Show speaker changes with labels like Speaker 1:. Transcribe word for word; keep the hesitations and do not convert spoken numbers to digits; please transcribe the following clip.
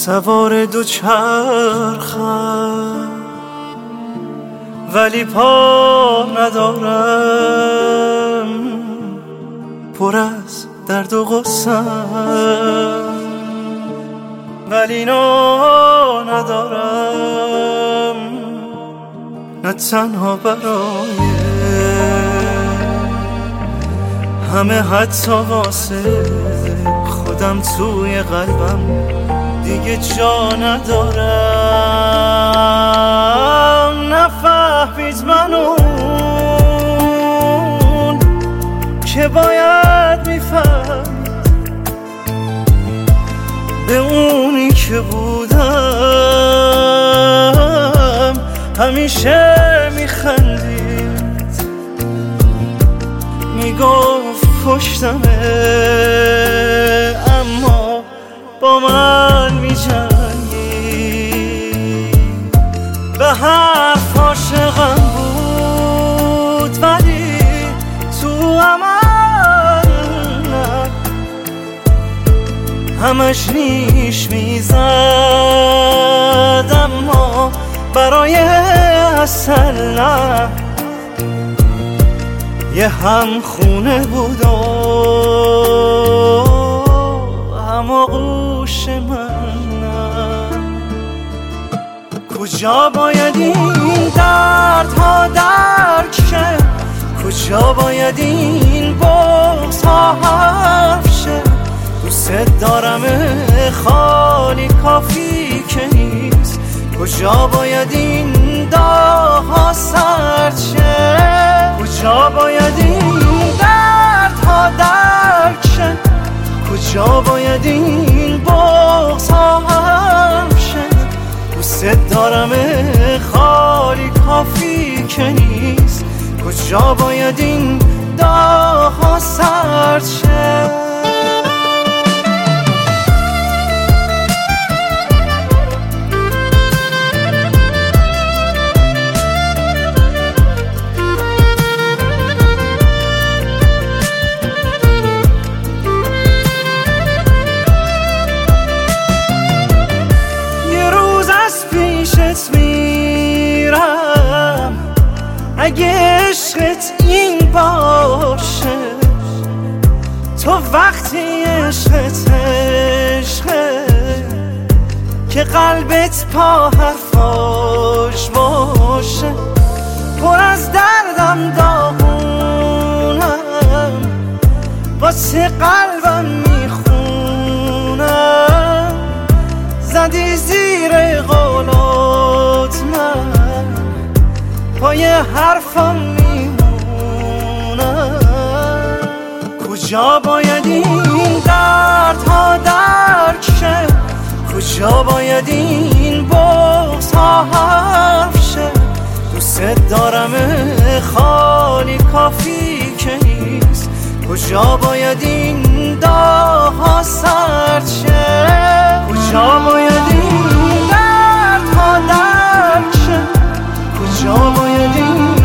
Speaker 1: سوار دو چرخم ولی پا ندارم، پر از درد و غصه‌ام ولی نا ندارم، نه تنها برای همه، حتی واسه خودم توی قلبم دیگه جا ندارم. نفهمید منون که باید میفهمید، به اونی که بودم همیشه میخندید، میگفت پشتمه اما با من میجنگی، به حرف عاشقم بود ولی تو عمل نه، همش نیش میزد اما برای اصل نه، یه هم خونه بود و هم آغوش من نه. کجا باید این دردها درک شه، کجا باید این بغض ها حرف شه، دوست دارم خالی کافی که نیست، کجا باید این داغ ها سرد شه، کجا باید این دردها درک شه، کجا باید این بغض ها حرف شه، دوست دارم خالی کافی که نیست، کجا باید این داغ ها سرد شه. اگه عشقت این باشه، تو وقتی عشقت عشقه که قلبت پا حرفاش باشه، پر از دردم داغونم واسه قلبم میخونم، زدی زیر قولات من پای حرفم میمونم، کجا باید این دردها درک شه، کجا باید این بغض ها حرف شه، دوست دارم خالی کافی که نیست، کجا باید این داغ ها سرد شه، کجا باید این دردها درک شه، کجا باید این